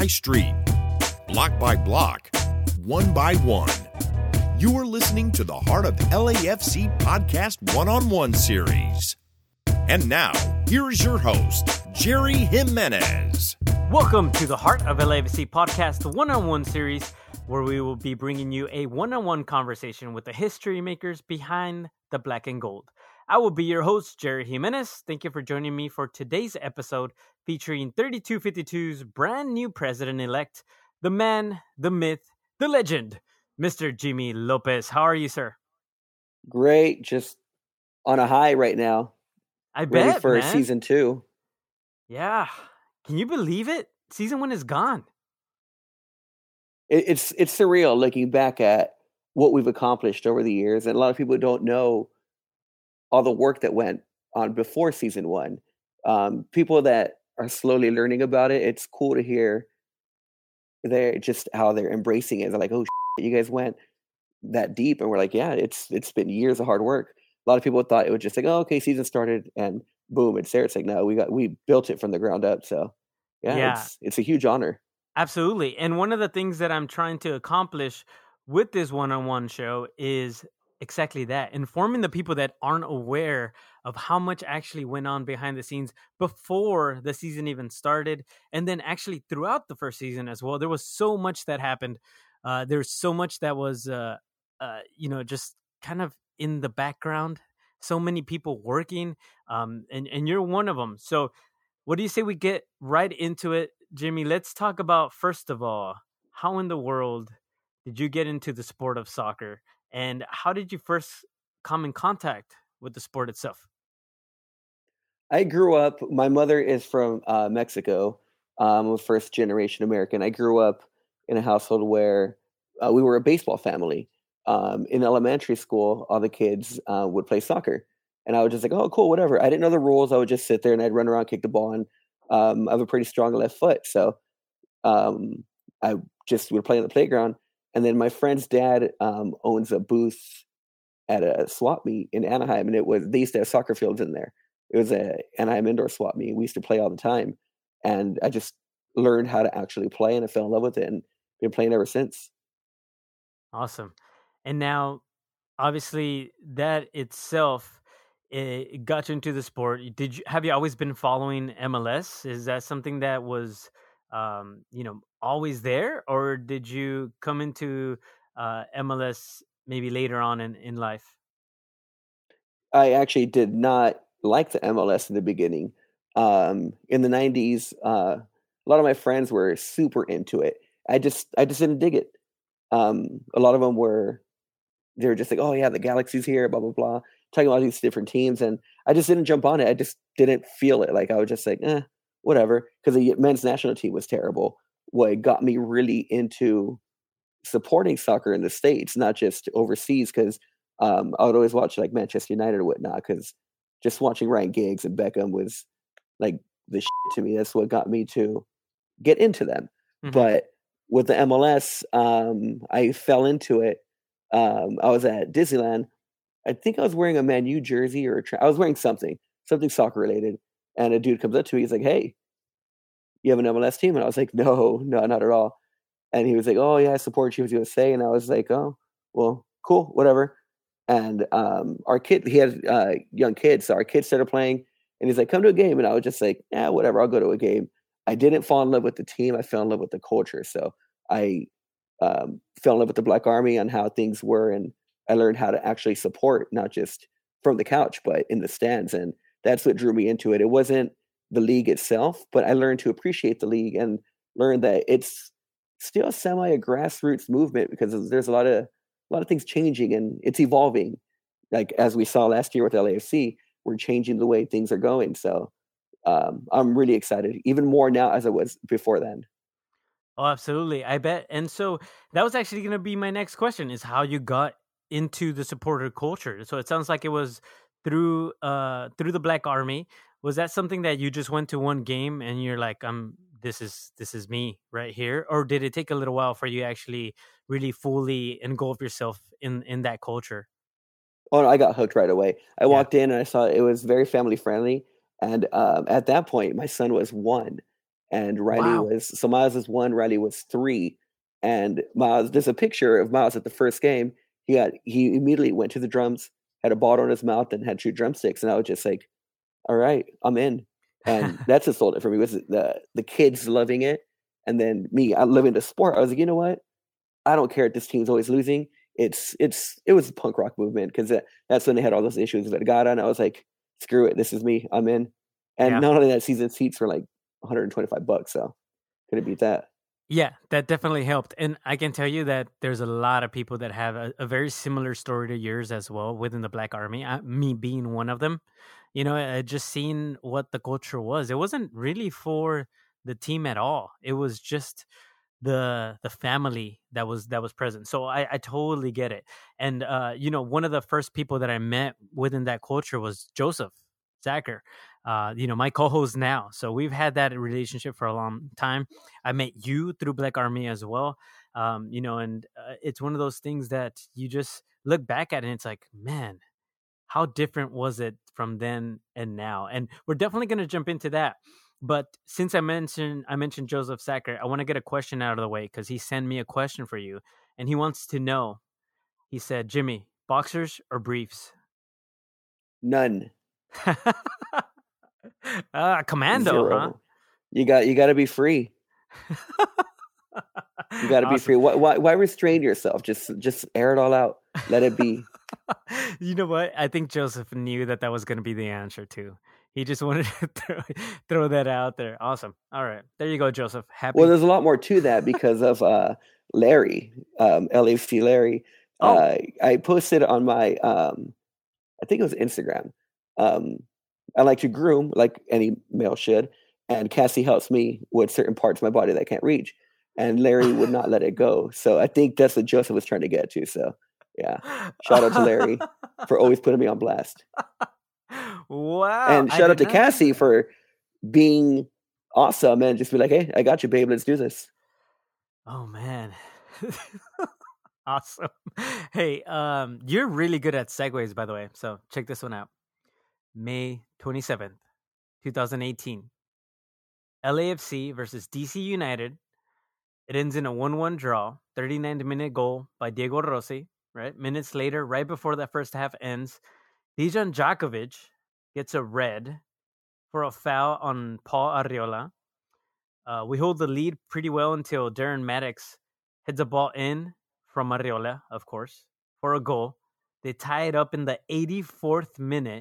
by street, block by block, one by one. You are listening to the Heart of LAFC Podcast One-on-One Series. And now, here is your host, Jerry Jimenez. Welcome to the Heart of LAFC Podcast One-on-One Series, where we will be bringing you a one-on-one conversation with the history makers behind the black and gold. I will be your host, Jerry Jimenez. Thank you for joining me for today's episode featuring 3252's brand new president-elect, the man, the myth, the legend, Mr. Jimmy Lopez. How are you, sir? Great. Just on a high right now. I Ready bet, for man. season 2. Yeah. Can you believe it? Season 1 is gone. It's surreal looking back at what we've accomplished over the years. And a lot of people don't know all the work that went on before season 1. People that are slowly learning about it, it's cool to hear how they're embracing it. They're like, oh, you guys went that deep. And we're like, yeah, it's been years of hard work. A lot of people thought it was just like, oh, okay, season started and boom, it's there. It's like, no, we built it from the ground up. So yeah. It's a huge honor. Absolutely. And one of the things that I'm trying to accomplish with this one-on-one show is exactly that, informing the people that aren't aware of how much actually went on behind the scenes before the season even started. And then actually throughout the first season as well, there was so much that happened. There's so much that was, just kind of in the background, so many people working, and you're one of them. So what do you say we get right into it, Jimmy? Let's talk about, first of all, how in the world did you get into the sport of soccer? And how did you first come in contact with the sport itself? I grew up, my mother is from Mexico. I'm a first generation American. I grew up in a household where we were a baseball family. In elementary school, all the kids would play soccer. And I was just like, oh, cool, whatever. I didn't know the rules. I would just sit there and I'd run around, kick the ball. And I have a pretty strong left foot. So I just would play on the playground. And then my friend's dad owns a booth at a swap meet in Anaheim. And they used to have soccer fields in there. It was a Anaheim indoor swap meet. We used to play all the time. And I just learned how to actually play and I fell in love with it and been playing ever since. Awesome. And now, obviously, that itself, it got you into the sport. Have you always been following MLS? Is that something that was, always there, or did you come into MLS maybe later on in life? I actually did not like the MLS in the beginning. In the 90s, a lot of my friends were super into it. I just didn't dig it. A lot of them they were just like, oh yeah, the Galaxy's here, blah, blah, blah, talking about these different teams. And I just didn't jump on it. I just didn't feel it. Like I was just like, whatever. Because the men's national team was terrible. What got me really into supporting soccer in the States, not just overseas, because I would always watch like Manchester United or whatnot, because just watching Ryan Giggs and Beckham was like the shit to me. That's what got me to get into them. Mm-hmm. But with the MLS, I fell into it. I was at Disneyland. I think I was wearing a Man U jersey I was wearing something soccer related. And a dude comes up to me. He's like, hey, you have an MLS team? And I was like, no, not at all. And he was like, oh yeah, I support Chivas USA. And I was like, oh, well, cool, whatever. And our kid, he had young kids. So our kids started playing and he's like, come to a game. And I was just like, whatever, I'll go to a game. I didn't fall in love with the team. I fell in love with the culture. So I fell in love with the Black Army and how things were. And I learned how to actually support, not just from the couch, but in the stands. And that's what drew me into it. It wasn't the league itself, but I learned to appreciate the league and learned that it's still a grassroots movement because there's a lot of things changing and it's evolving. Like as we saw last year with LAFC, we're changing the way things are going. So I'm really excited, even more now as I was before then. Oh, absolutely. I bet. And so that was actually going to be my next question, is how you got into the supporter culture. So it sounds like it was through the Black Army. Was that something that you just went to one game and you're like, this is me right here? Or did it take a little while for you to actually really fully engulf yourself in that culture? Oh, no, I got hooked right away. I walked in and I saw it was very family friendly. And at that point, my son was 1. and Wow. Miles was 1, Riley was 3, and Miles. There's a picture of Miles at the first game. He immediately went to the drums, had a bottle in his mouth, and had 2 drumsticks, and I was just like, all right, I'm in. And that's what sold it for me, was the kids loving it, and then me, I living the sport. I was like, you know what? I don't care if this team's always losing. It was a punk rock movement, because that's when they had all those issues with Vergara, and I was like, screw it, this is me, I'm in. And Yeah. not only that, season seats were like $125, so couldn't beat that. Yeah, that definitely helped. And I can tell you that there's a lot of people that have a very similar story to yours as well within the Black Army, me being one of them. Just seeing what the culture was. It wasn't really for the team at all. It was just the family that was present. So I totally get it. And one of the first people that I met within that culture was Joseph Zacher, my co-host now. So we've had that relationship for a long time. I met you through Black Army as well. And it's one of those things that you just look back at and it's like, man, how different was it from then and now? And we're definitely going to jump into that. But since I mentioned Joseph Zacher, I want to get a question out of the way, because he sent me a question for you, and he wants to know. He said, "Jimmy, boxers or briefs?" None. Commando, huh? 0. You got to be free. You got to be Awesome. free. Why restrain yourself? Just air it all out. Let it be. You know what? I think Joseph knew that was going to be the answer too. He just wanted to throw that out there. Awesome. All right. There you go, Joseph. Happy. Well, there's a lot more to that because of Larry, LAFC Larry. I posted on my, I think it was Instagram. I like to groom like any male should, and Cassie helps me with certain parts of my body that I can't reach, and Larry would not let it go. So I think that's what Joseph was trying to get to. So yeah, shout out to Larry for always putting me on blast. Wow. And shout out to Cassie for being awesome and just be like, hey, I got you, babe. Let's do this. Oh, man. Awesome. Hey, you're really good at segues, by the way. So check this one out. May 27th, 2018. LAFC versus DC United. It ends in a 1-1 draw. 39th-minute goal by Diego Rossi. Right? Minutes later, right before that first half ends, Dejan Djakovic gets a red for a foul on Paul Arriola. We hold the lead pretty well until Darren Maddox heads a ball in from Arriola, of course, for a goal. They tie it up in the 84th minute.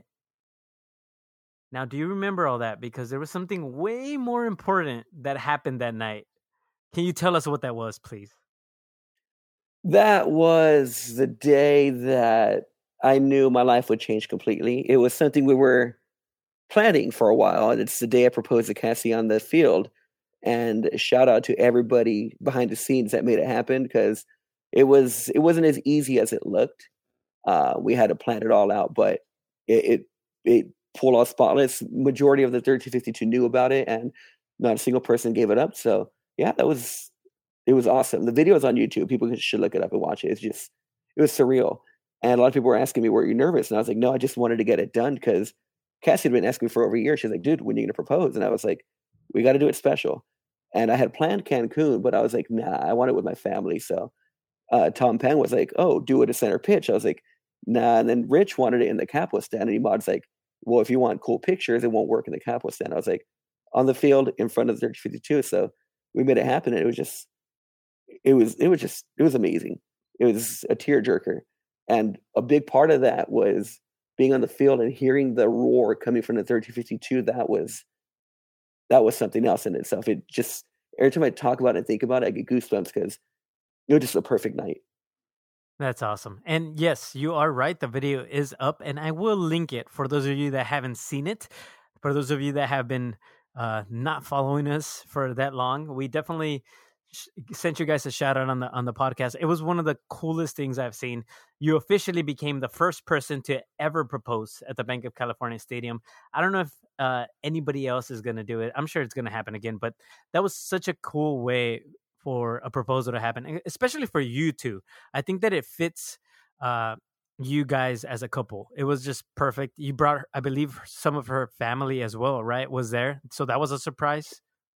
Now, do you remember all that? Because there was something way more important that happened that night. Can you tell us what that was, please? That was the day that I knew my life would change completely. It was something we were planning for a while, and it's the day I proposed to Cassie on the field. And shout out to everybody behind the scenes that made it happen, because it wasn't as easy as it looked. We had to plan it all out, but it pulled off spotless. Majority of the 1352 knew about it, and not a single person gave it up. So yeah, it was awesome. The video is on YouTube. People should look it up and watch it. It was surreal. And a lot of people were asking me, were you nervous? And I was like, no, I just wanted to get it done, because Cassie had been asking me for over a year. She's like, dude, when are you going to propose? And I was like, we got to do it special. And I had planned Cancun, but I was like, nah, I want it with my family. So Tom Penn was like, oh, do it at center pitch. I was like, nah. And then Rich wanted it in the Capo stand. And Imad's like, well, if you want cool pictures, it won't work in the Capo stand. I was like, on the field in front of the 1352. So we made it happen. And it was amazing. It was a tearjerker. And a big part of that was being on the field and hearing the roar coming from the 1352. That was something else in itself. It just, every time I talk about it and think about it, I get goosebumps, because it was just a perfect night. That's awesome. And yes, you are right. The video is up, and I will link it for those of you that haven't seen it. For those of you that have been not following us for that long, we definitely sent you guys a shout out on the podcast. It was one of the coolest things I've seen. You officially became the first person to ever propose at the Bank of California Stadium. I don't know if anybody else is going to do it. I'm sure it's going to happen again, but that was such a cool way for a proposal to happen, especially for you two. I think that it fits you guys as a couple. It was just perfect. You brought, I believe, some of her family as well, right? Was there. So that was a surprise.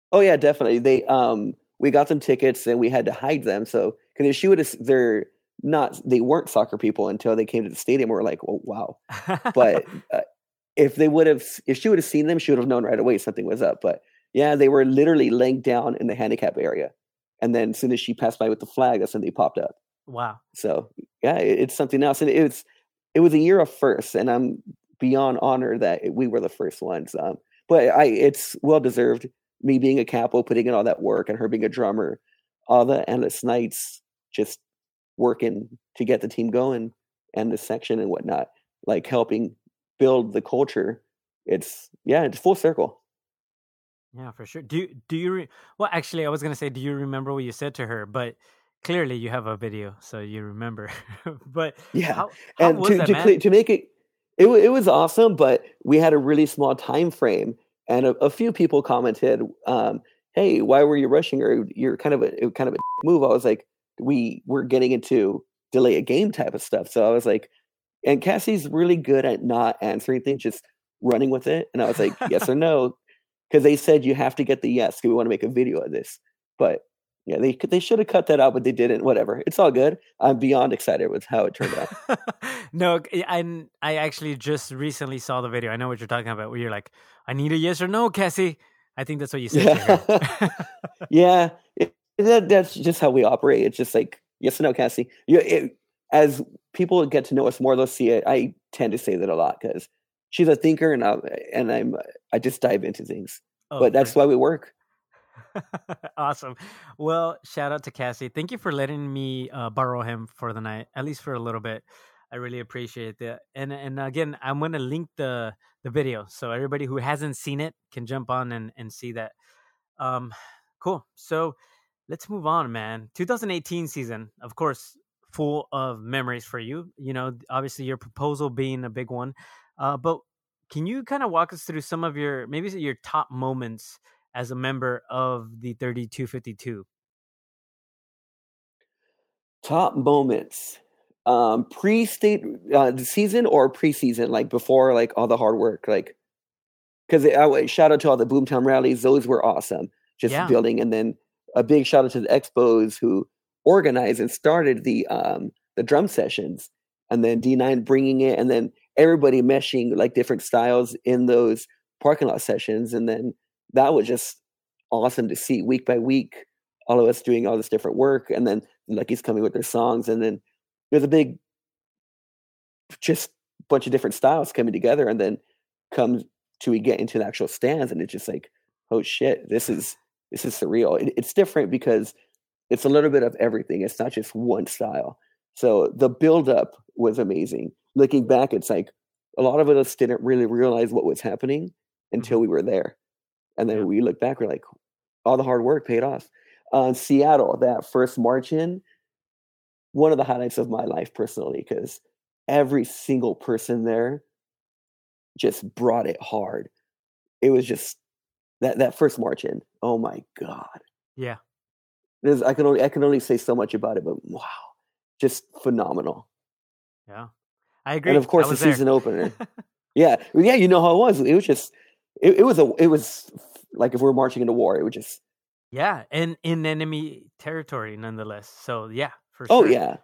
Oh yeah, definitely. We got them tickets and we had to hide them. So because she would have, they weren't soccer people until they came to the stadium. We were like, oh wow. But if she would have seen them, she would have known right away something was up. But yeah, they were literally laying down in the handicap area, and then as soon as she passed by with the flag, that's when they popped up. Wow. So yeah, it's something else, and it was a year of firsts, and I'm beyond honored that we were the first ones. But it's well deserved. Me being a capo, putting in all that work, and her being a drummer, all the endless nights just working to get the team going and the section and whatnot, like helping build the culture. It's full circle. Yeah, for sure. Well, actually, I was gonna say, do you remember what you said to her? But clearly, you have a video, so you remember. But Yeah, how and was that, man? to make it was awesome, but we had a really small time frame, and a few people commented, "Hey, why were you rushing her? You're kind of a move." I was like, "We were getting into delay a game type of stuff," so I was like, and Cassie's really good at not answering things, just running with it, and I was like, "Yes or no," because they said you have to get the yes because we want to make a video of this, but. Yeah, they should have cut that out, but they didn't. Whatever, it's all good. I'm beyond excited with how it turned out. No, I actually just recently saw the video. I know what you're talking about. Where you're like, "I need a yes or no, Cassie." I think that's what you said to her. Yeah, that's just how we operate. It's just like yes or no, Cassie. As people get to know us more, they'll see it. I tend to say that a lot because she's a thinker, and I just dive into things. Oh, but that's why we work. Awesome. Well, shout out to Cassie. Thank you for letting me borrow him for the night, at least for a little bit. I really appreciate that. And again, I'm going to link the video so everybody who hasn't seen it can jump on and see that. Cool. So let's move on, man. 2018 season, of course, full of memories for you. You know, obviously your proposal being a big one. But can you kind of walk us through some of maybe your top moments as a member of the 3252? Top moments, pre-state season or preseason, like before, like all the hard work, like because shout out to all the Boomtown rallies; those were awesome. Just building, and then a big shout out to the Expos who organized and started the drum sessions, and then D9 bringing it, and then everybody meshing like different styles in those parking lot sessions, and then that was just awesome to see week by week, all of us doing all this different work, and then Lucky's coming with their songs, and then there's a big, just bunch of different styles coming together, and then comes to we get into the actual stands, and it's just like, oh shit, this is surreal. It's different because it's a little bit of everything. It's not just one style. So the buildup was amazing. Looking back, it's like a lot of us didn't really realize what was happening until we were there. And then we look back, we're like, all the hard work paid off. Seattle, that first march in, one of the highlights of my life personally, because every single person there just brought it hard. It was just that first march in. Oh my God. Yeah. I can only say so much about it, but wow, just phenomenal. Yeah, I agree. And of course, the season opener. Yeah, you know how it was. It was just, it was like if we were marching into war. It was just, and in enemy territory, nonetheless. So yeah, for sure. Oh yeah.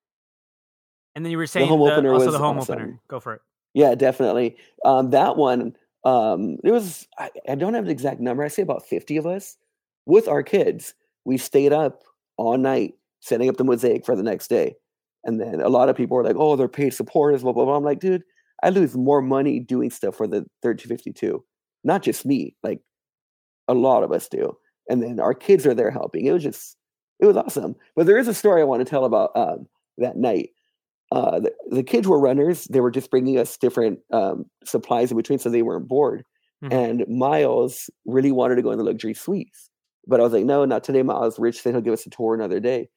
And then you were saying the home opener was the home awesome. Opener. Go for it. Yeah, definitely. That one, it was. I don't have the exact number. I say about 50 of us with our kids. We stayed up all night setting up the mosaic for the next day. And then a lot of people were like, oh, they're paid supporters, blah, blah, blah. I'm like, dude, I lose more money doing stuff for the 3252. Not just me, like a lot of us do. And then our kids are there helping. It was awesome. But there is a story I want to tell about that night. The kids were runners. They were just bringing us different supplies in between so they weren't bored. Mm-hmm. And Miles really wanted to go in the luxury suites. But I was like, no, not today, Miles. Rich said he'll give us a tour another day.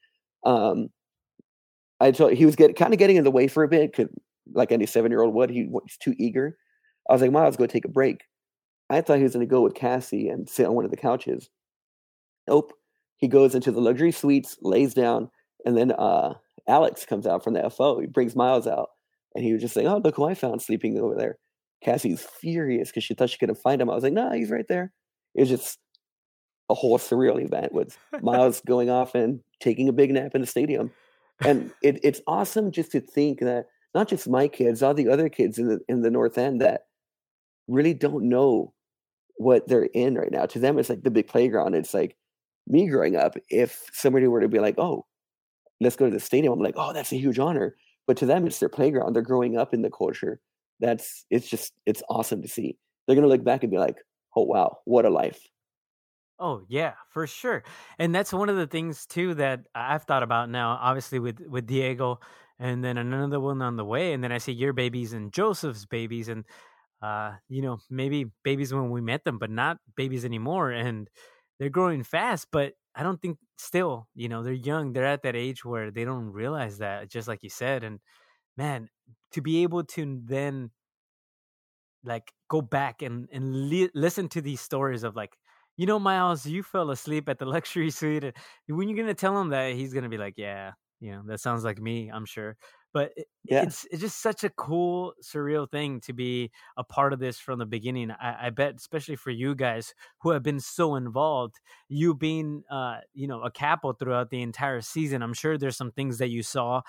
I told he was kind of getting in the way for a bit, because like any 7-year-old would, he's too eager. I was like, Miles, go take a break. I thought he was going to go with Cassie and sit on one of the couches. Nope. He goes into the luxury suites, lays down, and then Alex comes out from the FO. He brings Miles out, and he was just like, oh, look who I found sleeping over there. Cassie's furious because she thought she couldn't find him. I was like, no, he's right there. It was just a whole surreal event with Miles going off and taking a big nap in the stadium. And it's awesome just to think that not just my kids, all the other kids in the North End that really don't know what they're in right now. To them, it's like the big playground. It's like me growing up. If somebody were to be like, "Oh, let's go to the stadium," I'm like, "Oh, that's a huge honor." But to them, it's their playground. They're growing up in the culture. It's awesome to see. They're gonna look back and be like, "Oh wow, what a life." Oh yeah, for sure. And that's one of the things too that I've thought about now, obviously with Diego, and then another one on the way, and then I see your babies and Joseph's babies, and maybe babies when we met them, but not babies anymore, and they're growing fast. But I don't think still, they're young. They're at that age where they don't realize that, just like you said. And man, to be able to then like go back and listen to these stories of like, Miles, you fell asleep at the luxury suite. And when you're gonna tell him that, he's gonna be like, yeah, that sounds like me, I'm sure. But Yeah. it's just such a cool, surreal thing to be a part of this from the beginning. I bet, especially for you guys who have been so involved, you being a capo throughout the entire season. I'm sure there's some things that you saw,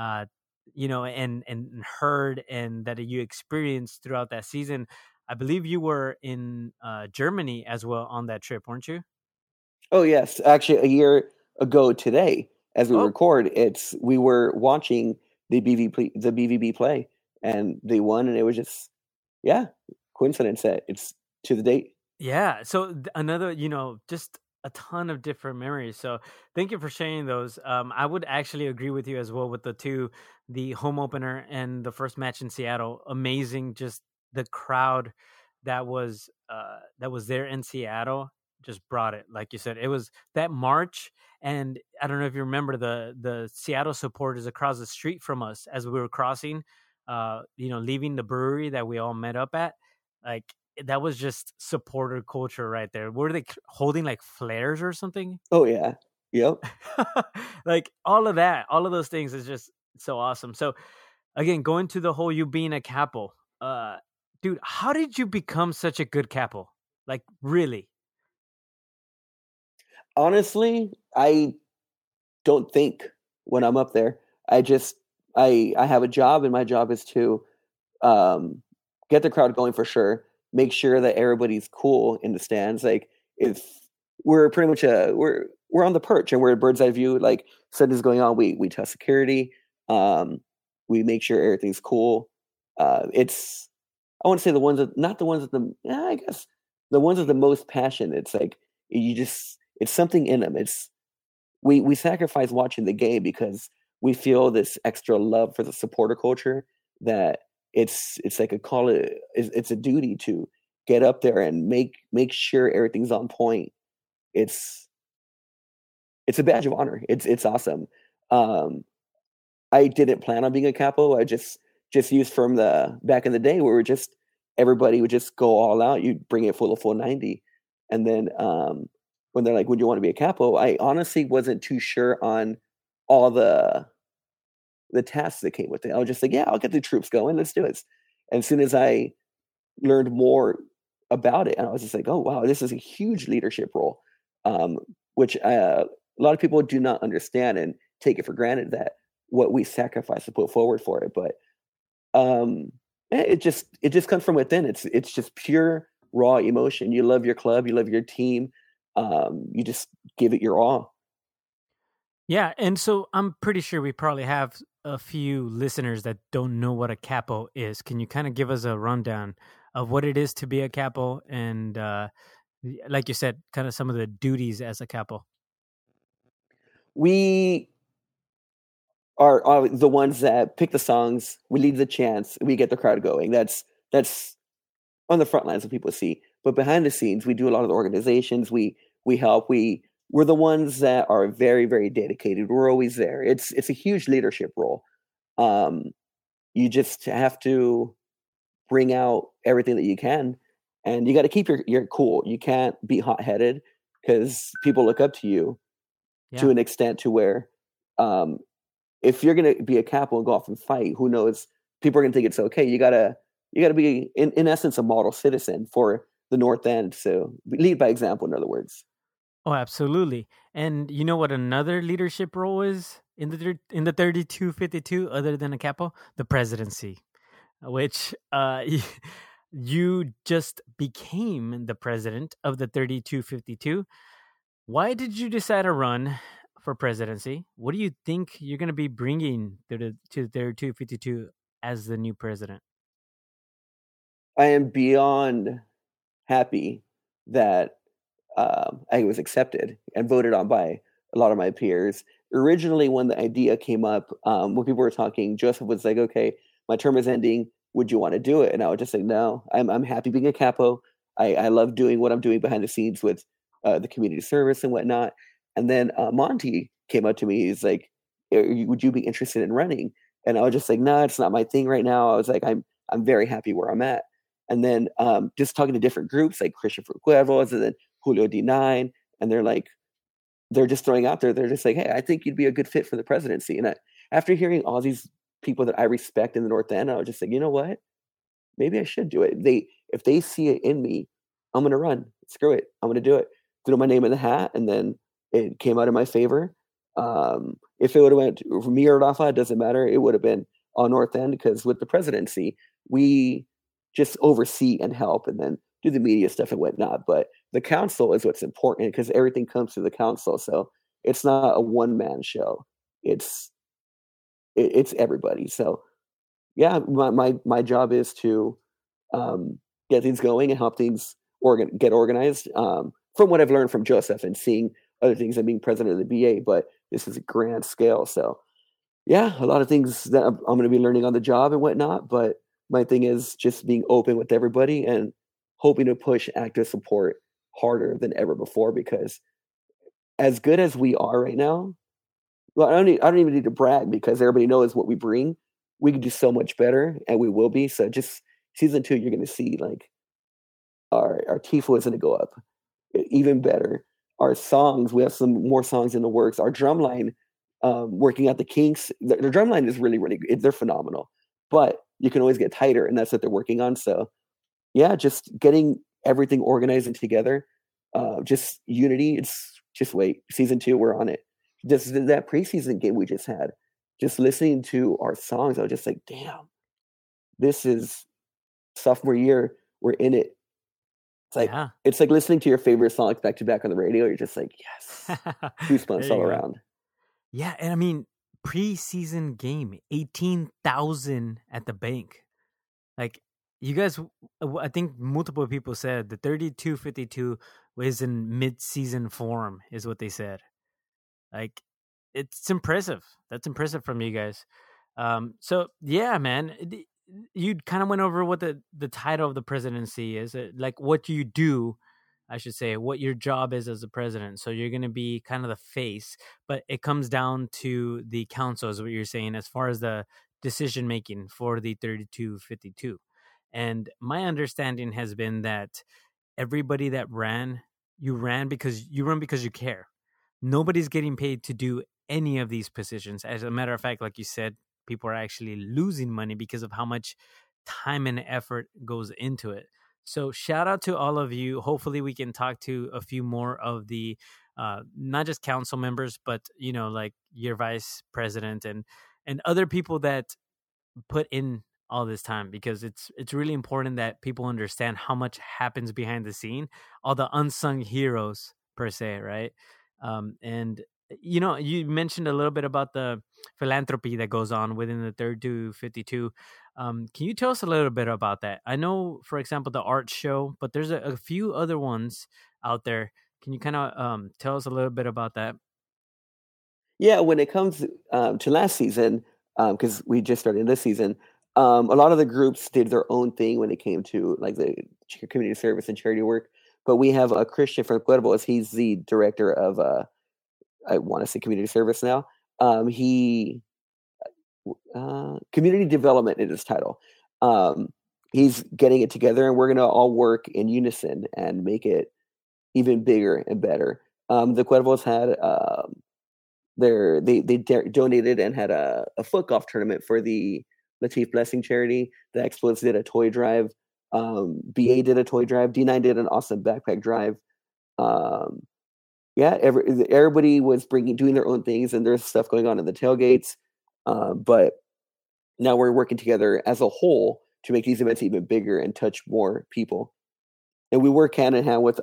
and heard and that you experienced throughout that season. I believe you were in Germany as well on that trip, weren't you? Oh yes, actually, a year ago today, as we Oh, record, we were watching the BVB play, and they won, and it was just coincidence that it's to the date. yeah. So another, just a ton of different memories. So thank you for sharing those. I would actually agree with you as well with the home opener and the first match in Seattle. Amazing, just the crowd that was there in Seattle just brought it. Like you said, it was that march, and I don't know if you remember the Seattle supporters across the street from us as we were crossing, leaving the brewery that we all met up at. Like that was just supporter culture right there. Were they holding like flares or something? Oh yeah, yep. Like all of that, all of those things is just so awesome. So again, going to the whole you being a capo, dude, how did you become such a good capo? Like really? Honestly, I don't think when I'm up there. I just I have a job, and my job is to get the crowd going for sure. Make sure that everybody's cool in the stands. Like if we're pretty much we're on the perch and we're at bird's eye view. Like something's going on, we test security. We make sure everything's cool. It's I want to say the ones that not the ones that I guess the ones with the most passion. It's like it's something in them. It's we sacrifice watching the game because we feel this extra love for the supporter culture that it's like it's a duty to get up there and make sure everything's on point. It's it's a badge of honor. It's awesome. Um, I didn't plan on being a capo. I just used from the back in the day where everybody would just go all out. You'd bring it full 90, and then when they're like, "Would you want to be a capo?" I honestly wasn't too sure on all the tasks that came with it. I was just like, "Yeah, I'll get the troops going. Let's do it." And as soon as I learned more about it, and I was just like, "Oh wow, this is a huge leadership role," which a lot of people do not understand and take it for granted that what we sacrifice to put forward for it. But it just comes from within. It's just pure raw emotion. You love your club, you love your team. You just give it your all. Yeah, and so I'm pretty sure we probably have a few listeners that don't know what a capo is. Can you kind of give us a rundown of what it is to be a capo and, like you said, kind of some of the duties as a capo? We are the ones that pick the songs. We lead the chants. We get the crowd going. That's on the front lines that people see. But behind the scenes, we do a lot of the organizations. We help. We're the ones that are very, very dedicated. We're always there. It's a huge leadership role. You just have to bring out everything that you can, and you got to keep your cool. You can't be hot headed because people look up to you to Yeah. an extent to where if you're gonna be a capo and go off and fight, who knows? People are gonna think it's okay. You gotta be in essence a model citizen for the North End. So lead by example, in other words. Oh, absolutely. And you know what another leadership role is in the 3252 other than a capo? The presidency, which you just became the president of the 3252. Why did you decide to run for presidency? What do you think you're going to be bringing to the 3252 as the new president? I am beyond happy that I was accepted and voted on by a lot of my peers. Originally, when the idea came up, when people were talking, Joseph was like, "Okay, my term is ending. Would you want to do it?" And I would just say, "No, I'm happy being a capo. I love doing what I'm doing behind the scenes with the community service and whatnot." And then Monty came up to me. He's like, "Would you be interested in running?" And I was just like, "No, it's not my thing right now." I was like, I'm very happy where I'm at." And then just talking to different groups like Christopher Cuervos and then Julio D9, and they're just throwing out there. They're just like, "Hey, I think you'd be a good fit for the presidency." And after hearing all these people that I respect in the North End, I was just like, you know what? Maybe I should do it. If they see it in me, I'm gonna run. Screw it. I'm gonna do it. Threw my name in the hat, and then it came out in my favor. If it would have went for me or Rafa, it doesn't matter. It would have been on North End because with the presidency, we just oversee and help, and then do the media stuff and whatnot. But the council is what's important because everything comes through the council. So it's not a one man show. It's it's everybody. So yeah, my job is to get things going and help things get organized. From what I've learned from Joseph and seeing other things and being president of the BA, but this is a grand scale. So yeah, a lot of things that I'm going to be learning on the job and whatnot. But my thing is just being open with everybody and hoping to push active support harder than ever before. Because as good as we are right now, well, I don't even need to brag because everybody knows what we bring. We can do so much better, and we will be. So just season 2, you're going to see like our tifo is going to go up even better. Our songs, we have some more songs in the works. Our drum line, working out the kinks. The drum line is really, really good. They're phenomenal, but you can always get tighter, and that's what they're working on. So yeah, just getting everything organized and together. Just unity. It's just wait. Season 2, we're on it. Just that preseason game we just had. Just listening to our songs, I was just like, damn, this is sophomore year. We're in it. Yeah. It's like listening to your favorite songs back to back on the radio. You're just like, yes, goosebumps all around. Yeah, and I mean, preseason game, 18,000 at the bank. Like, you guys, I think multiple people said the 3252 was in mid-season form, is what they said. Like, it's impressive. That's impressive from you guys. So yeah, man, you kind of went over what the title of the presidency is, like what you do, I should say, what your job is as a president. So you're going to be kind of the face, but it comes down to the council, is what you're saying, as far as the decision making for the 3252. And my understanding has been that everybody that you run because you care. Nobody's getting paid to do any of these positions. As a matter of fact, like you said, people are actually losing money because of how much time and effort goes into it. So shout out to all of you. Hopefully we can talk to a few more of the not just council members, but like your vice president and other people that put in all this time, because it's really important that people understand how much happens behind the scene, all the unsung heroes per se, right? And you mentioned a little bit about the philanthropy that goes on within the 3252. Can you tell us a little bit about that? I know, for example, the art show, but there's a few other ones out there. Can you kind of tell us a little bit about that? Yeah, when it comes to last season, because we just started this season, a lot of the groups did their own thing when it came to like the community service and charity work. But we have a Christian from Cuervos. He's the director of, I want to say community service now. He community development is his title. He's getting it together, and we're going to all work in unison and make it even bigger and better. The Cuervos had they donated and had a foot golf tournament for the Latif Blessing charity. The Expos did a toy drive. BA did a toy drive. D9 did an awesome backpack drive. yeah, everybody was doing their own things, and there's stuff going on in the tailgates. But now we're working together as a whole to make these events even bigger and touch more people. And we work hand in hand with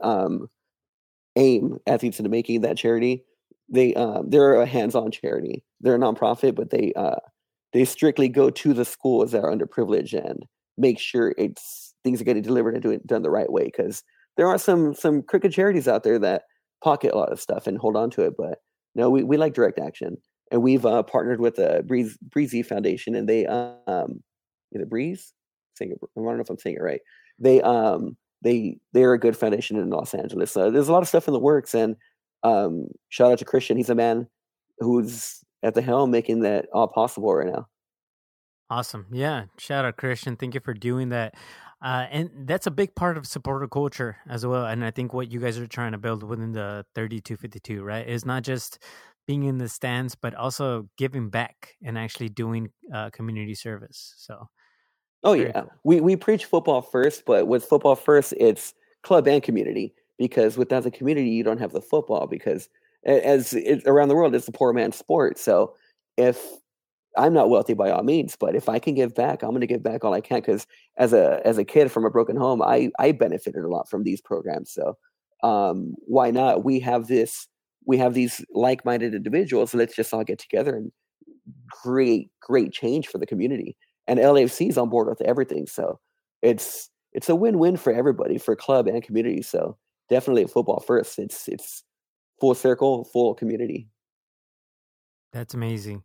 AIM, Athletes in the Making, that charity. They're a hands-on charity. They're a nonprofit, but they strictly go to the schools that are underprivileged and make sure things are getting delivered and done the right way. Because there are some crooked charities out there that pocket a lot of stuff and hold on to it. But no, we like direct action, and we've partnered with the Breezy Foundation, and they is it Breeze? I don't know if I'm saying it right. They're a good foundation in Los Angeles. So there's a lot of stuff in the works, and shout out to Christian. He's a man who's at the helm making that all possible right now. Awesome. Yeah. Shout out, Christian. Thank you for doing that. And that's a big part of supporter culture as well. And I think what you guys are trying to build within the 3252, right, is not just being in the stands, but also giving back and actually doing community service. So, oh yeah, cool. We preach football first, but with football first, it's club and community, because without the community, you don't have the football, because around the world, it's a poor man's sport. So if I'm not wealthy by all means, but if I can give back, I'm going to give back all I can, because as a kid from a broken home, I benefited a lot from these programs. So why not? We have these like-minded individuals. So let's just all get together and create great change for the community. And LAFC is on board with everything. So it's a win-win for everybody, for club and community. So definitely football first. It's full circle, full community. That's amazing.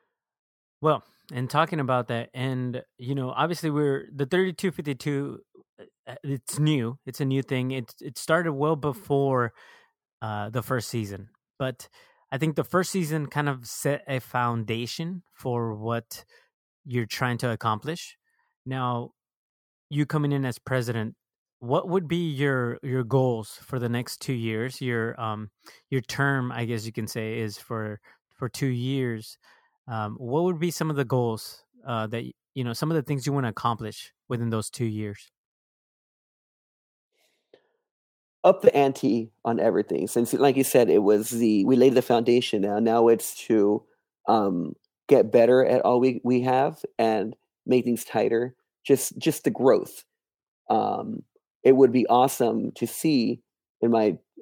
Well, and talking about that, and obviously we're the 3252. It's new. It's a new thing. It started well before the first season, but I think the first season kind of set a foundation for what you're trying to accomplish. Now, you coming in as president, what would be your goals for the next 2 years? Your term, I guess you can say, is for 2 years. What would be some of the goals that some of the things you want to accomplish within those 2 years? Up the ante on everything. Since, like you said, we laid the foundation now. Now it's to get better at all we have and make things tighter. Just the growth. It would be awesome to see in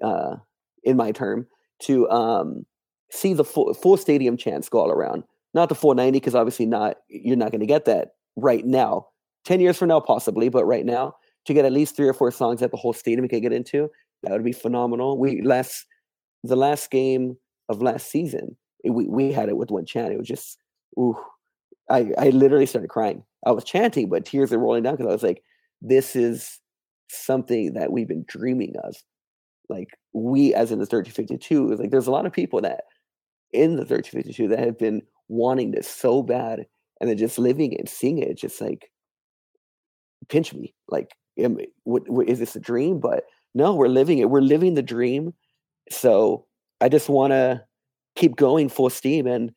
my term to see the full stadium chants go all around. Not the full 90, because obviously you're not going to get that right now. 10 years from now, possibly, but right now, to get at least 3 or 4 songs that the whole stadium can get into, that would be phenomenal. The last game of last season, we had it with one chant. It was just, ooh, I literally started crying. I was chanting, but tears are rolling down, because I was like, this is something that we've been dreaming of. Like, we, as in the 3252, is like, there's a lot of people that in the 3252 that have been wanting this so bad, and then just living it and seeing it, just like, pinch me. Like, what is this a dream? But no, we're living it. We're living the dream. So I just want to keep going full steam and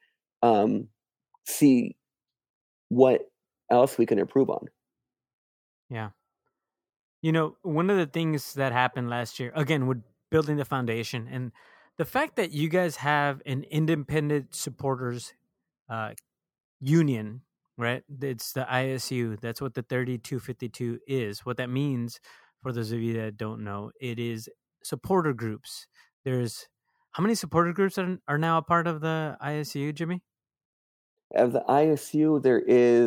see what else we can improve on. Yeah. One of the things that happened last year, again, with building the foundation, and the fact that you guys have an independent supporters union, right? It's the ISU. That's what the 3252 is. What that means, for those of you that don't know, it is supporter groups. There's how many supporter groups are now a part of the ISU, Jimmy? Of the ISU, there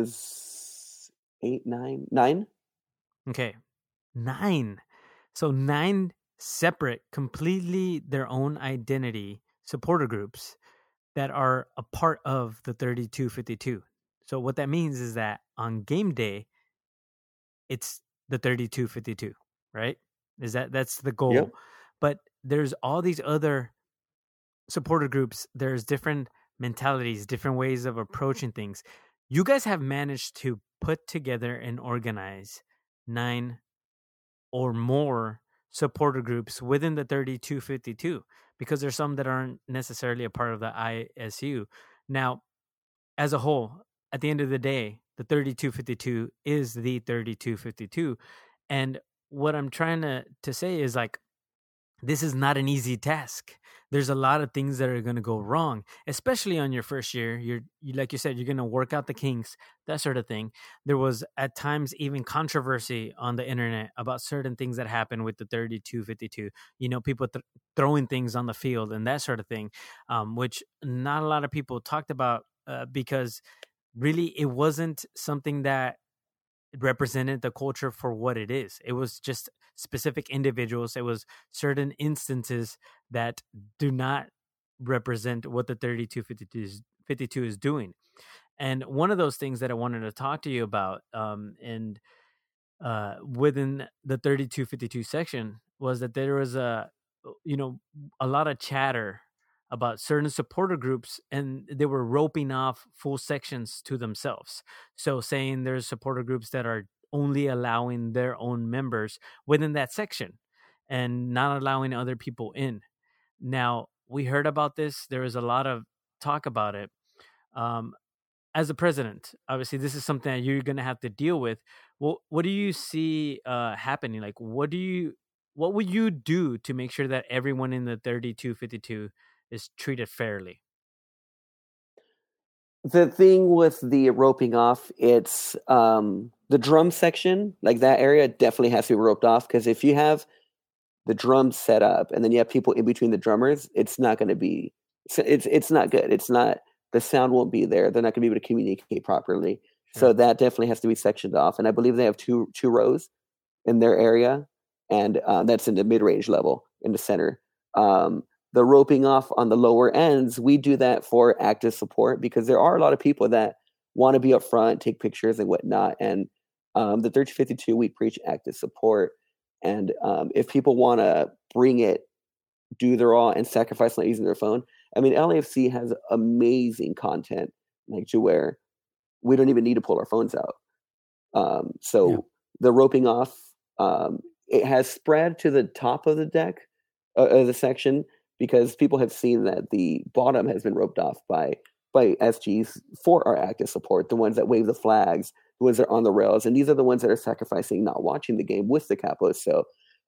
is 9. Okay, 9. So 9 separate, completely their own identity supporter groups that are a part of the 3252. So what that means is that on game day, it's the 3252, right? That's the goal. Yep. But there's all these other supporter groups. There's different mentalities, different ways of approaching things. You guys have managed to put together and organize 9 or more supporter groups within the 3252, because there's some that aren't necessarily a part of the ISU. Now, as a whole, at the end of the day, the 3252 is the 3252. And what I'm trying to say is, like, this is not an easy task. there's a lot of things that are going to go wrong, especially on your first year. Like you said, you're going to work out the kinks, that sort of thing. There was at times even controversy on the internet about certain things that happened with the 32-52. People throwing things on the field and that sort of thing, which not a lot of people talked about because really it wasn't something that represented the culture for what it is. It was just specific individuals. It was certain instances that do not represent what the 32-52 is doing. And one of those things that I wanted to talk to you about, and within the 32-52 section, was that there was a lot of chatter about certain supporter groups, and they were roping off full sections to themselves. So saying there's supporter groups that are only allowing their own members within that section and not allowing other people in. Now, we heard about this. There was a lot of talk about it. As a president, obviously, this is something that you're going to have to deal with. Well, what do you see happening? Like, what would you do to make sure that everyone in the 32-52 is treated fairly? The thing with the roping off, it's the drum section, like that area definitely has to be roped off, because if you have the drums set up and then you have people in between the drummers, it's not going to be, it's not good. It's not, the sound won't be there. They're not going to be able to communicate properly. Sure. So that definitely has to be sectioned off. And I believe they have two rows in their area, and that's in the mid-range level in the center. The roping off on the lower ends, we do that for active support, because there are a lot of people that want to be up front, take pictures and whatnot. And the 32-52, we preach active support. And if people want to bring it, do their all, and sacrifice not using their phone, I mean, LAFC has amazing content, like to where we don't even need to pull our phones out. The roping off, it has spread to the top of the deck, of the section, because people have seen that the bottom has been roped off by SGs for our active support, the ones that wave the flags, the ones that are on the rails, and these are the ones that are sacrificing not watching the game with the capos. So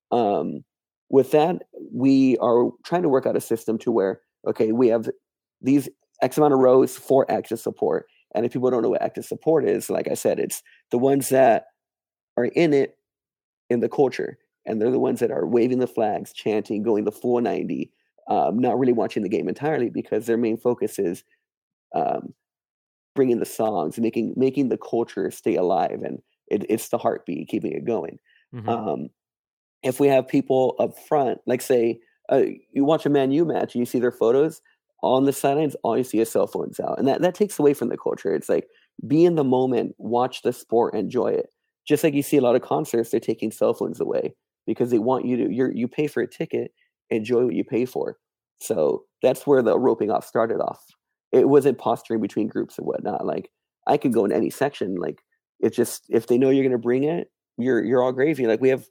with that, we are trying to work out a system to where, okay, we have these X amount of rows for active support. And if people don't know what active support is, like I said, it's the ones that are in it, in the culture, and they're the ones that are waving the flags, chanting, going the full 90, not really watching the game entirely, because their main focus is bringing the songs, making the culture stay alive, and it's the heartbeat, keeping it going. Mm-hmm. If we have people up front, like say you watch a Man U match and you see their photos on the sidelines, all you see is cell phones out, and that takes away from the culture. It's like, be in the moment, watch the sport, enjoy it. Just like you see a lot of concerts, they're taking cell phones away because they want you to, you pay for a ticket, enjoy what you pay for. So that's where the roping off started off. It wasn't posturing between groups and whatnot. Like, I could go in any section. Like, it's just, if they know you're going to bring it, you're all gravy. Like, we have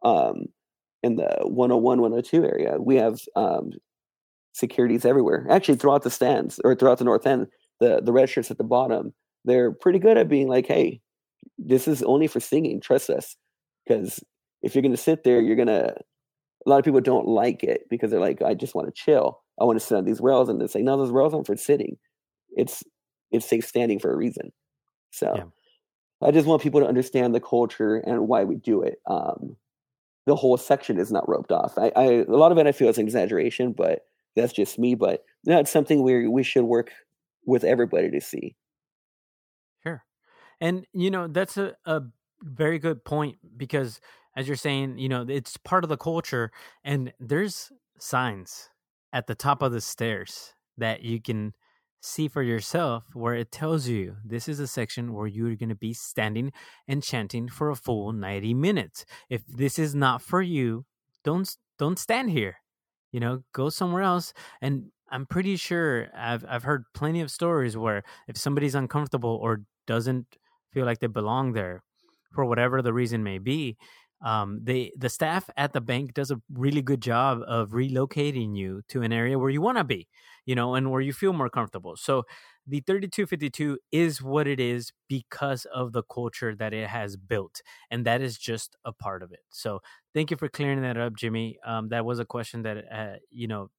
in the 101, 102 area, we have securities everywhere. Actually, throughout the stands, or throughout the north end, the red shirts at the bottom, they're pretty good at being like, hey, this is only for singing, trust us. Because if you're going to sit there, a lot of people don't like it, because they're like, I just want to chill, I want to sit on these rails. And it's like, no, those rails aren't for sitting. It's safe standing for a reason. So yeah. I just want people to understand the culture and why we do it. The whole section is not roped off. A lot of it I feel is an exaggeration, but that's just me. But that's something we should work with everybody to see. Sure. And, that's a very good point, because as you're saying, it's part of the culture, and there's signs at the top of the stairs that you can see for yourself where it tells you this is a section where you're going to be standing and chanting for a full 90 minutes. If this is not for you, don't stand here. Go somewhere else. And I'm pretty sure I've heard plenty of stories where if somebody's uncomfortable or doesn't feel like they belong there, for whatever the reason may be, the staff at the bank does a really good job of relocating you to an area where you want to be, and where you feel more comfortable. So the 32-52 is what it is because of the culture that it has built, and that is just a part of it. So thank you for clearing that up, Jimmy. That was a question that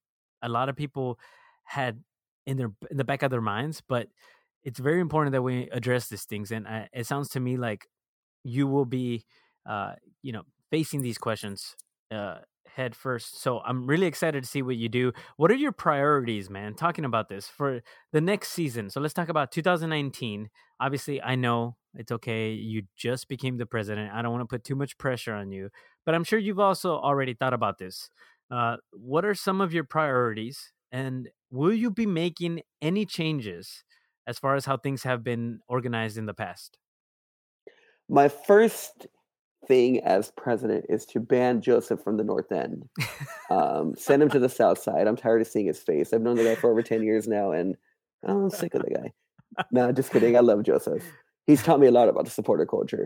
a lot of people had in the back of their minds, but it's very important that we address these things. And it sounds to me like you will be, facing these questions head first. So I'm really excited to see what you do. What are your priorities, man? Talking about this for the next season. So let's talk about 2019. Obviously, I know it's okay. You just became the president. I don't want to put too much pressure on you, but I'm sure you've also already thought about this. What are some of your priorities, and will you be making any changes as far as how things have been organized in the past? My first thing as president is to ban Joseph from the North End. Send him to the South Side. I'm tired of seeing his face. I've known the guy for over 10 years now, and I'm sick of the guy. No, just kidding. I love Joseph. He's taught me a lot about the supporter culture.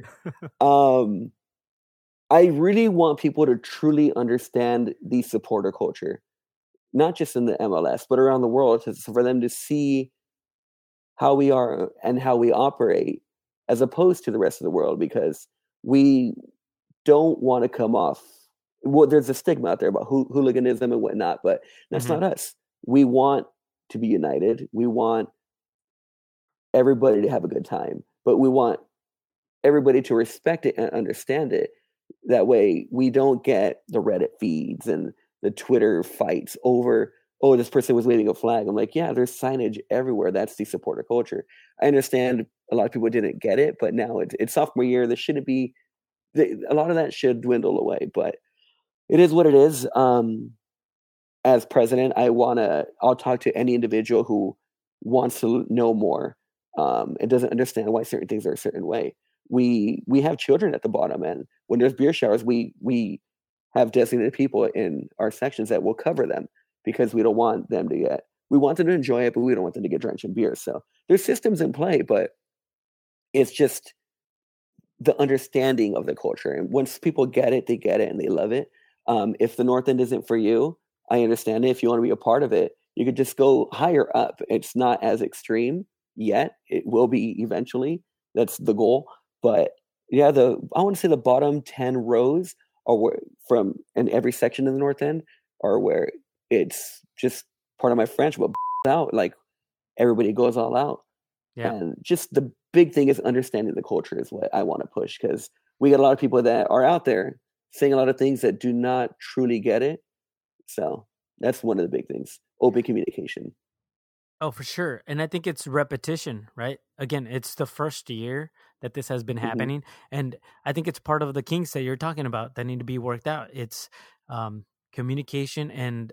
I really want people to truly understand the supporter culture, not just in the MLS, but around the world, for them to see how we are and how we operate as opposed to the rest of the world, because we don't want to come off. Well, there's a stigma out there about hooliganism and whatnot, but that's not us. We want to be united. We want everybody to have a good time, but we want everybody to respect it and understand it. That way we don't get the Reddit feeds and the Twitter fights over, oh, this person was waving a flag. I'm like, yeah, there's signage everywhere. That's the supporter culture. I understand a lot of people didn't get it, but now it's sophomore year. There shouldn't be, a lot of that should dwindle away, but it is what it is. As president, I'll talk to any individual who wants to know more and doesn't understand why certain things are a certain way. We have children at the bottom, and when there's beer showers, we have designated people in our sections that will cover them, because we don't want them to we want them to enjoy it, but we don't want them to get drenched in beer. So there's systems in play, but it's just the understanding of the culture. And once people get it, they get it and they love it. If the North End isn't for you, I understand it. If you want to be a part of it, you could just go higher up. It's not as extreme yet. It will be eventually. That's the goal. But yeah, I want to say the bottom 10 rows are from in every section of the North End are where it's just part of my French, but out, like everybody goes all out. Yeah. And just the big thing is understanding the culture is what I want to push, because we got a lot of people that are out there saying a lot of things that do not truly get it. So that's one of the big things, open communication. Oh, for sure. And I think it's repetition, right? Again, it's the first year that this has been happening. And I think it's part of the kinks that you're talking about that need to be worked out. It's communication and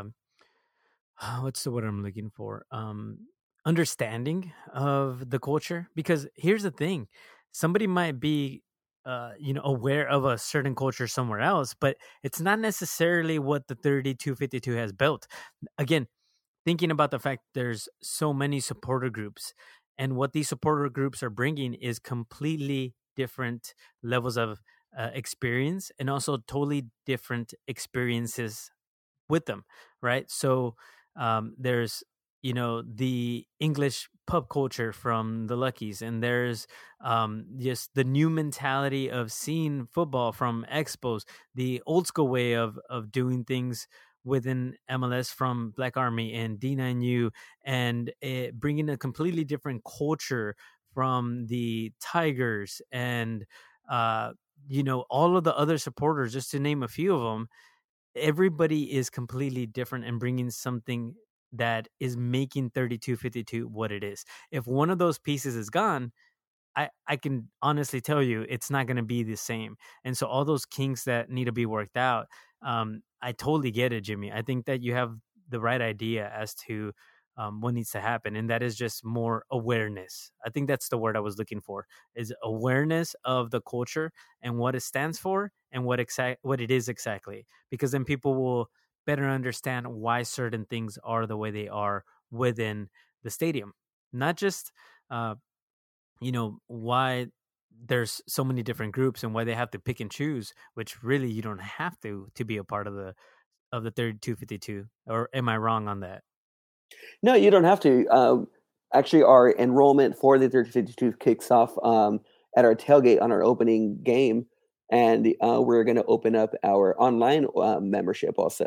what's the word I'm looking for? Understanding of the culture. Because here's the thing. Somebody might be aware of a certain culture somewhere else, but it's not necessarily what the 3252 has built. Again, thinking about the fact there's so many supporter groups, and what these supporter groups are bringing is completely different levels of experience, and also totally different experiences with them, right? So there's the English pub culture from the Luckies, and there's just the new mentality of seeing football from Expos, the old school way of doing things within MLS from Black Army and D9U, and bringing a completely different culture from the Tigers and all of the other supporters, just to name a few of them. Everybody is completely different and bringing something that is making 3252 what it is. If one of those pieces is gone, I can honestly tell you it's not going to be the same. And so all those kinks that need to be worked out, I totally get it, Jimmy. I think that you have the right idea as to what needs to happen, and that is just more awareness. I think that's the word I was looking for, is awareness of the culture and what it stands for and what it is exactly, because then people will better understand why certain things are the way they are within the stadium. Not just why there's so many different groups and why they have to pick and choose, which really you don't have to be a part of the 3252. Or am I wrong on that? No, you don't have to. Actually, our enrollment for the 3252 kicks off at our tailgate on our opening game, and we're going to open up our online membership also.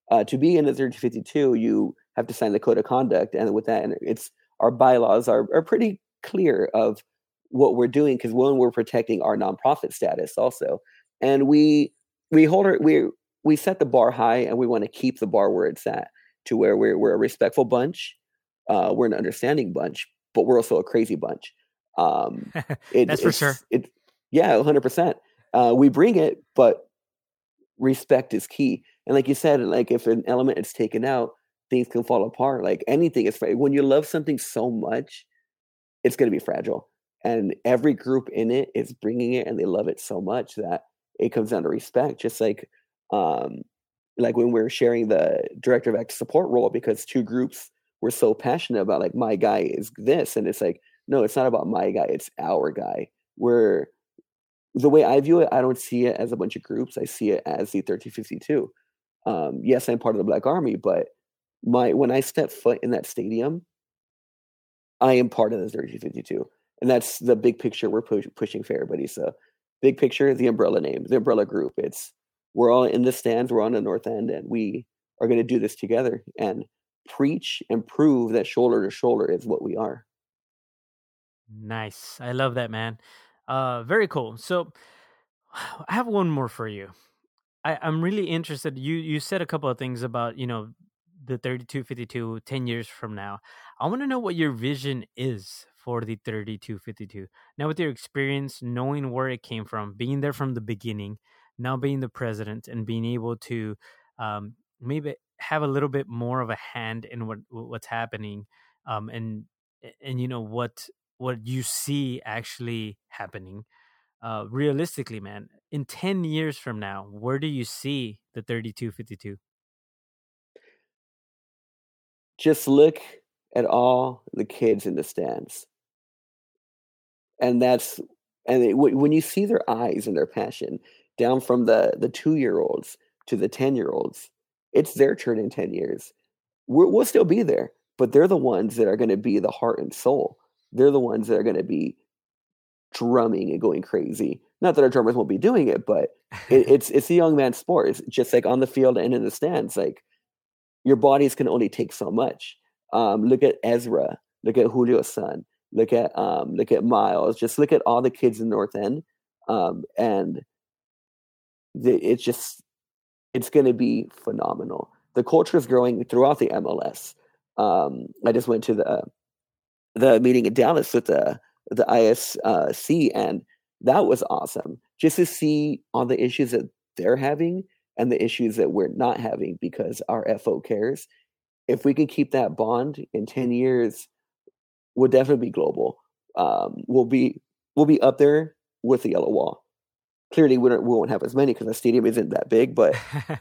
To be in the 3252, you have to sign the code of conduct, and with that, and it's our bylaws are pretty clear of what we're doing, because one, we're protecting our nonprofit status also, and we hold our we set the bar high, and we want to keep the bar where it's at, to where we're a respectful bunch, we're an understanding bunch, but we're also a crazy bunch. That's for sure. Yeah, 100%. We bring it, but respect is key. And like you said, like if an element is taken out, things can fall apart. Like anything is when you love something so much, it's going to be fragile. And every group in it is bringing it, and they love it so much that it comes down to respect. Just like when we're sharing the director of active support role, because two groups were so passionate about, like, my guy is this, and it's like, no, it's not about my guy, it's our guy. We're The way I view it, I don't see it as a bunch of groups. I see it as the 1352. Yes, I'm part of the Black Army, but when I step foot in that stadium, I am part of the 1352, and that's the big picture we're pushing for everybody. So, big picture, the umbrella name, the umbrella group. We're all in the stands, we're on the north end, and we are going to do this together and preach and prove that shoulder to shoulder is what we are. Nice. I love that, man. Very cool. So I have one more for you. I'm really interested. You said a couple of things about, the 3252 10 years from now. I want to know what your vision is for the 3252. Now, with your experience, knowing where it came from, being there from the beginning, now being the president, and being able to maybe have a little bit more of a hand in what's happening, and what you see actually happening. Realistically, man, in 10 years from now, where do you see the 3252? Just look at all the kids in the stands. And when you see their eyes and their passion, down from the 2-year-olds to the 10-year-olds, it's their turn in 10 years. We'll still be there, but they're the ones that are going to be the heart and soul. They're the ones that are going to be drumming and going crazy. Not that our drummers won't be doing it, but it's a young man's sport. It's just like on the field and in the stands. Like, your bodies can only take so much. Look at Ezra. Look at Julio's son. Look at Miles. Just look at all the kids in North End, and it's going to be phenomenal. The culture is growing throughout the MLS. I just went to the meeting in Dallas with the ISC, and that was awesome. Just to see all the issues that they're having and the issues that we're not having because our FO cares. If we can keep that bond in 10 years, we'll definitely be global. We'll be up there with the Yellow Wall. Clearly, we won't have as many because the stadium isn't that big, but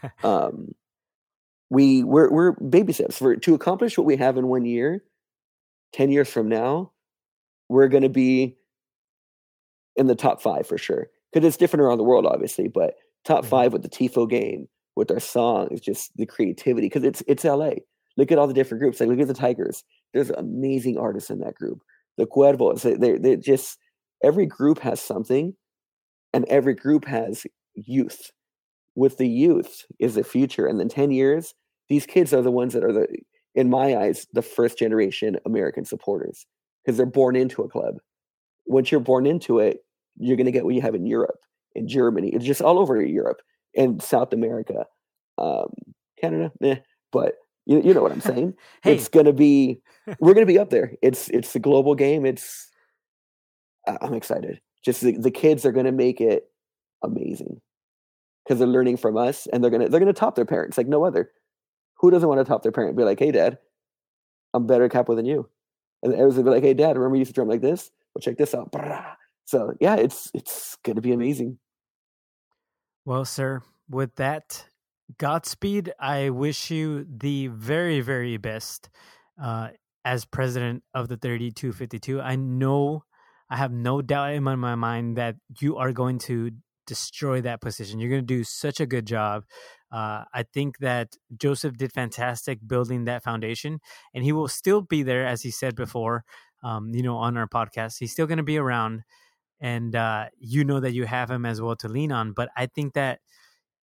we're baby steps to accomplish what we have in 1 year. 10 years from now, we're going to be in the top 5 for sure. Because it's different around the world, obviously, but top 5 with the TIFO game, with our songs, just the creativity. Because it's LA. Look at all the different groups. Like, look at the Tigers. There's amazing artists in that group. The Cuervos. They just, every group has something, and every group has youth. With the youth is the future. And then 10 years, these kids are the ones that are, in my eyes, the first generation American supporters. Because they're born into a club. Once you're born into it, you're going to get what you have in Europe, in Germany. It's just all over Europe and South America, Canada, but you know what I'm saying. Hey. We're going to be up there. It's the global game. I'm excited. Just the kids are going to make it amazing because they're learning from us, and they're going to top their parents like no other. Who doesn't want to top their parent? Be like, hey, Dad, I'm better at capo than you. And everyone's going to be like, hey, Dad, remember you used to drum like this? Well, check this out. So, yeah, it's going to be amazing. Well, sir, with that, Godspeed. I wish you the very, very best as president of the 3252. I have no doubt in my mind that you are going to destroy that position. You're going to do such a good job. I think that Joseph did fantastic building that foundation, and he will still be there, as he said before, on our podcast. He's still going to be around, and that you have him as well to lean on. But I think that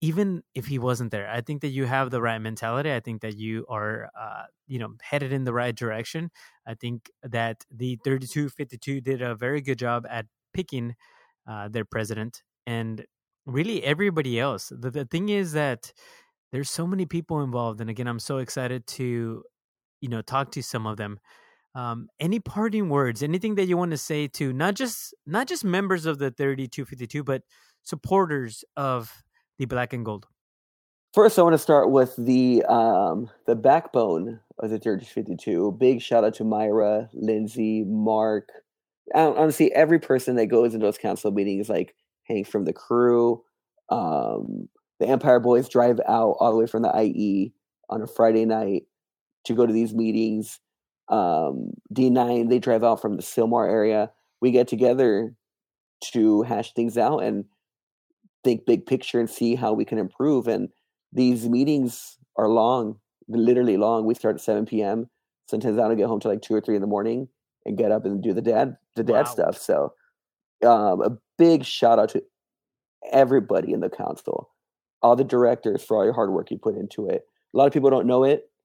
even if he wasn't there, I think that you have the right mentality. I think that you are, headed in the right direction. I think that the 3252 did a very good job at picking their president, and really everybody else. The thing is that there's so many people involved, and again, I'm so excited to, talk to some of them. Any parting words? Anything that you want to say to not just members of the 3252, but supporters of the Black and Gold? First, I want to start with the backbone of the 3252. Big shout out to Myra, Lindsay, Mark. Honestly, every person that goes into those council meetings, like Hank from the crew, the Empire Boys drive out all the way from the IE on a Friday night to go to these meetings. D9, they drive out from the Sylmar area. We get together to hash things out and think big picture and see how we can improve. And these meetings are long, literally long. We start at 7 p.m. Sometimes I don't get home till like 2 or 3 in the morning and get up and do the dad wow. stuff. So a big shout out to everybody in the council, all the directors for all your hard work you put into it. A lot of people don't know it.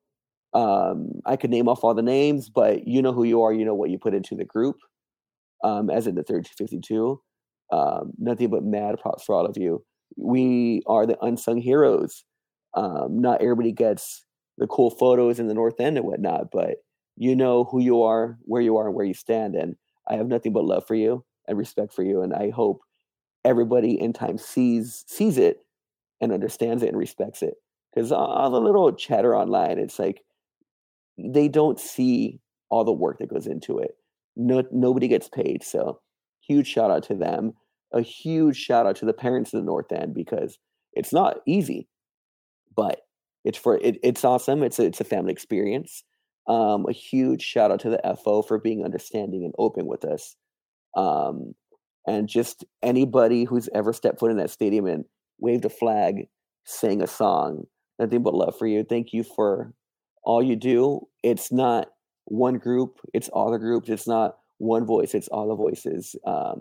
I could name off all the names, but you know who you are. You know what you put into the group, as in the 3252. Nothing but mad props for all of you. We are the unsung heroes. Not everybody gets the cool photos in the North End and whatnot, but you know who you are, and where you stand. And I have nothing but love for you and respect for you. And I hope everybody in time sees it and understands it and respects it. Because all the little chatter online, it's like they don't see all the work that goes into it. Nobody gets paid. So huge shout out to them. A huge shout out to the parents of the North End, because it's not easy, but it's awesome. It's a family experience. A huge shout out to the FO for being understanding and open with us. And just anybody who's ever stepped foot in that stadium and waved a flag, sang a song, nothing but love for you. Thank you for all you do. It's not one group, it's all the groups. It's not one voice, it's all the voices.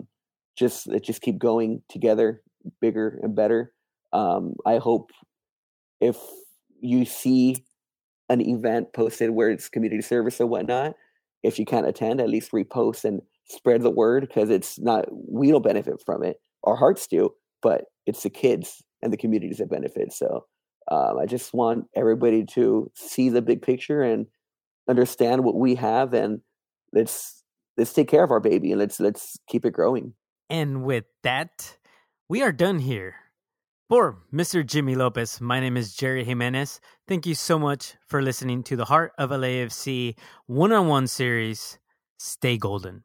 Just keep going together, bigger and better. I hope if you see an event posted where it's community service or whatnot, if you can't attend, at least repost and spread the word, because we don't benefit from it. Our hearts do, but it's the kids and the communities that benefit. So I just want everybody to see the big picture and understand what we have, and let's take care of our baby, and let's keep it growing. And with that, we are done here. For Mr. Jimmy Lopez, my name is Jerry Jimenez. Thank you so much for listening to the Heart of LAFC one-on-one series. Stay golden.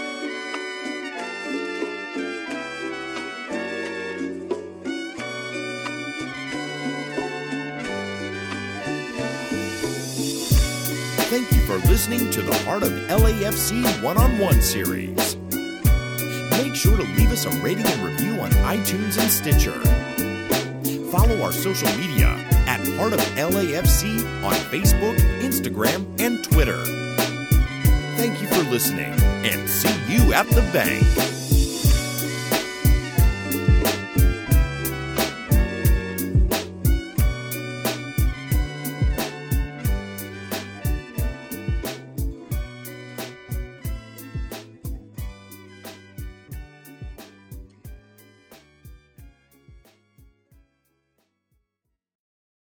Thank you for listening to the Heart of LAFC one-on-one series. Make sure to leave us a rating and review on iTunes and Stitcher. Follow our social media at Heart of LAFC on Facebook, Instagram, and Twitter. Thank you for listening, and see you at the bank.